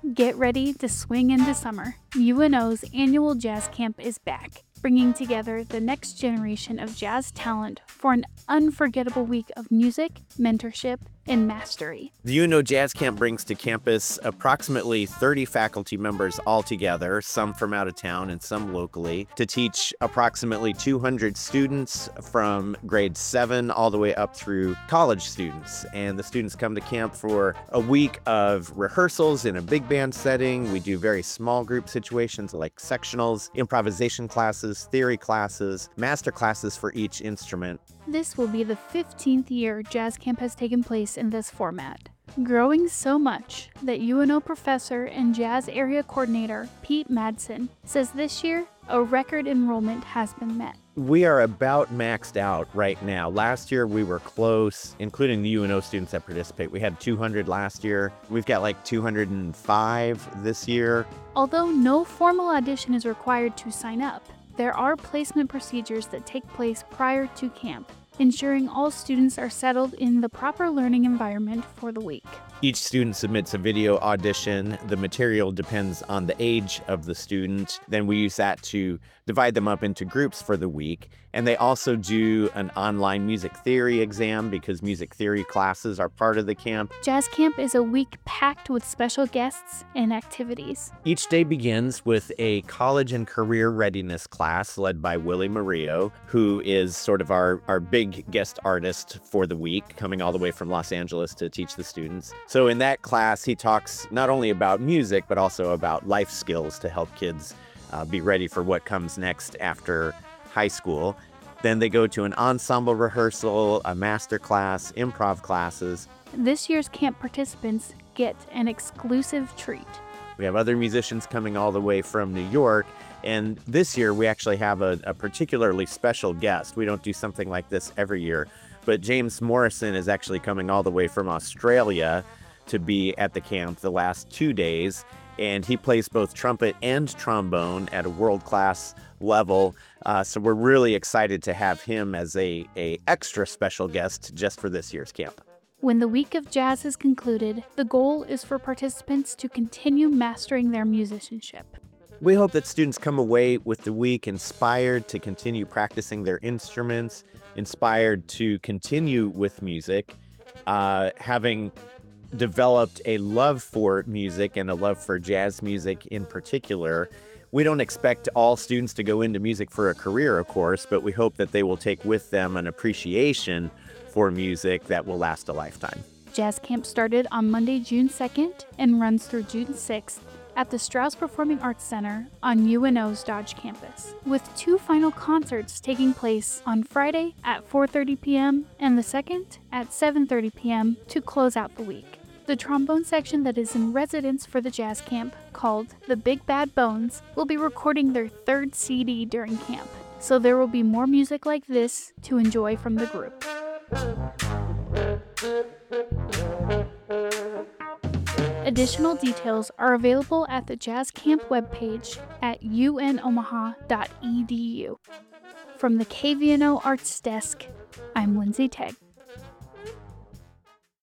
Get ready to swing into summer. UNO's annual jazz camp is back, bringing together the next generation of jazz talent for an unforgettable week of music, mentorship, and mastery. The UNO Jazz Camp brings to campus approximately 30 faculty members altogether, some from out of town and some locally, to teach approximately 200 students from grade 7 all the way up through college students. And the students come to camp for a week of rehearsals in a big band setting. We do very small group situations like sectionals, improvisation classes, theory classes, master classes for each instrument. This will be the 15th year Jazz Camp has taken place in this format, growing so much that UNO professor and jazz area coordinator Pete Madsen says this year a record enrollment has been met. We are about maxed out right now. Last year we were close, including the UNO students that participate. We had 200 last year. We've got like 205 this year. Although no formal audition is required to sign up, there are placement procedures that take place prior to camp, ensuring all students are settled in the proper learning environment for the week. Each student submits a video audition. The material depends on the age of the student. Then we use that to divide them up into groups for the week. And they also do an online music theory exam because music theory classes are part of the camp. Jazz Camp is a week packed with special guests and activities. Each day begins with a college and career readiness class led by Willie Murillo, who is sort of our big guest artist for the week, coming all the way from Los Angeles to teach the students. So in that class, he talks not only about music, but also about life skills to help kids be ready for what comes next after high school. Then they go to an ensemble rehearsal, a master class, improv classes. This year's camp participants get an exclusive treat. We have other musicians coming all the way from New York. And this year, we actually have a particularly special guest. We don't do something like this every year. But James Morrison is actually coming all the way from Australia to be at the camp the last 2 days. And he plays both trumpet and trombone at a world-class level. So we're really excited to have him as a extra special guest just for this year's camp. When the week of jazz is concluded, the goal is for participants to continue mastering their musicianship. We hope that students come away with the week inspired to continue practicing their instruments, inspired to continue with music, having developed a love for music and a love for jazz music in particular. We don't expect all students to go into music for a career, of course, but we hope that they will take with them an appreciation for music that will last a lifetime. Jazz Camp started on Monday, June 2nd and runs through June 6th at the Strauss Performing Arts Center on UNO's Dodge campus, with 2 final concerts taking place on Friday at 4:30 p.m. and the second at 7:30 p.m. to close out the week. The trombone section that is in residence for the Jazz Camp, called the Big Bad Bones, will be recording their 3rd CD during camp, so there will be more music like this to enjoy from the group. Additional details are available at the Jazz Camp webpage at unomaha.edu. From the KVNO Arts Desk, I'm Lindsay Tegg.